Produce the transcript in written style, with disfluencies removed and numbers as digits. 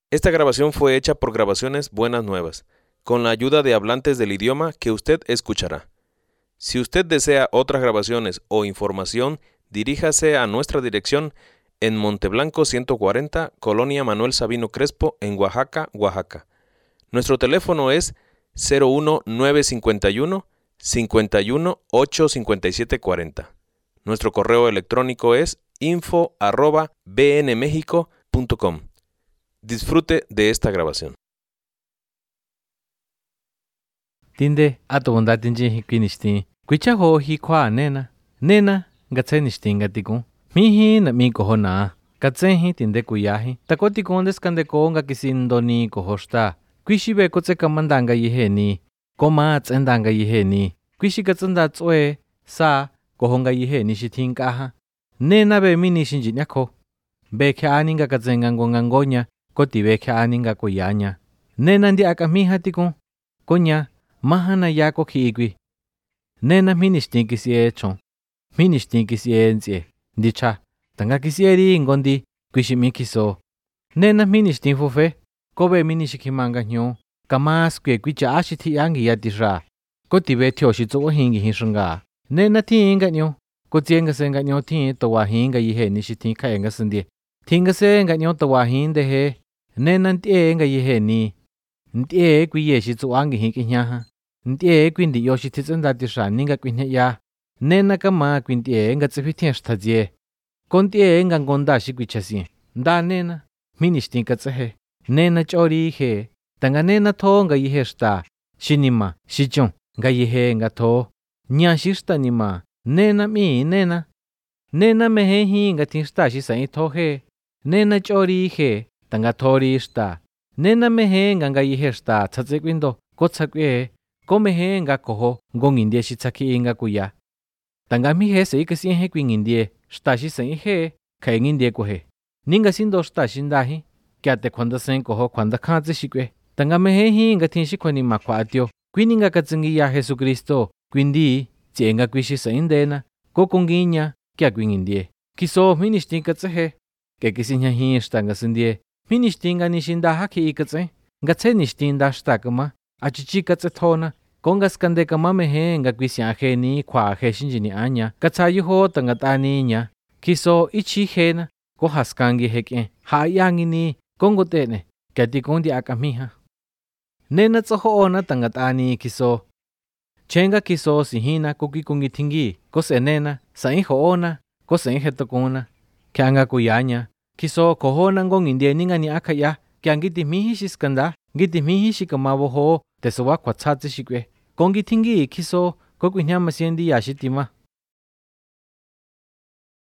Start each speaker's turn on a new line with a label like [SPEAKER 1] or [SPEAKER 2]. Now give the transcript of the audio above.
[SPEAKER 1] Esta grabación fue hecha por Grabaciones Buenas Nuevas, con la ayuda de hablantes del idioma que usted escuchará. Si usted desea otras grabaciones o información, diríjase a nuestra dirección en Monteblanco 140, Colonia Manuel Sabino Crespo, en Oaxaca, Oaxaca. Nuestro teléfono es 01951 51 8 5740. Nuestro correo electrónico es info@bnmexico.com. Disfrute de esta grabación.
[SPEAKER 2] Tinde atonda tinji hikinishti. Kwicha ho hi kwa nena gatse nishtin gatiku. Mihi na mi kohona. Gatse hi tinde kuyahi. Takoti kondes kande konga kisindoni kohosta. Kwishibe kotse kamandanga yiheni. Koma tsendanga yiheni. Kwishi gatsenda tswe sa kohonga yiheni shitinkaha. Nena be mini shinji nyako. Beke aninga gatsenga ngongangonya. Koti beke aninga kuyanya. Nena ndi akamiha tiku. Konya. Mahana yako kiigwi. Nena minishtin kisie chon. Minishtin kisie nsie. Ndicha. Tanga kisie ri ngondi. Kwishimi kiso. Nena minishtin fufe. Kobe minishikimanga nyo. Kamas kwe kwicha ashiti yangi yatisha. Kotibe tio shitsuo hingi hinshunga. Nena tinga nyo. Kotienga senga nyo tin towa hinga yihe nishitin kaenga sindie. Tinga senga nyo towa hinde he. Nena ntienga yihe ni. Ntie kwiye shitsuangi hingi nyaha. Ntie kwindi yoshi titsenda tisha ninga kwinya ya. Nena kama kwintie nga tsifitien shtadie. Kontie nga ngonda shikwichasi. Nda nena. Minishtin katsehe. Nena chori he. Tanga nena to nga yihe shta. Shinima. Shichon. Nga yihe nga to. Nya shishta nima. Nena mi nena. Nena mehe hi nga tinshta shisa ito he. Nena chori he. Tanga tori shta. Nena mehe nga yihe shta. Tsatse kwindo. Kotsakwe. Komehe nga koho. Ngong indie shitsaki inga kuya. Tanga mihe se ikasi he kwing indie. Shta shisa ihe. Kaeng indie kohe. Ninga sindo shta shindahi. Kiate kwanda sen koho kwanda khanzi shikwe. Tanga mehe hi nga tinshikwa ni makwa atyo. Kwininga katsingi ya Jesu Kristo. Kwindi. Tienga kwishisa indena. Kokunginya. Kia kwing indie. Kiso minishtin katsehe. Ke kisinya hi shta nga sindie. Minishtin nga nishinda haki ikatse. Nga tse nishtin da shta kama. Achichi katse thona. Konga skande kama mehe nga kwisya he ni kwa he shinjini anya. Katsayu ho tanga tani nya. Kiso ichi he na. Ko haskangi heke. Hayangi ni. Kongo tene. Kati kondi akamiha. Nena tsoho ona tanga tani kiso. Chenga kiso sihina kuki kungi tingi. Ko se nena. Sa iho ona. Ko se ihe tokona. Kianga kuyanya. Kiso kohona ngong indie ninga ni akaya. Kiangiti mihi shiskanda. Giti mihi shikamabo ho. Tesowa kwa tsatsi shikwe. Kongi tingi kiso. Koku nyama siendi yashitima.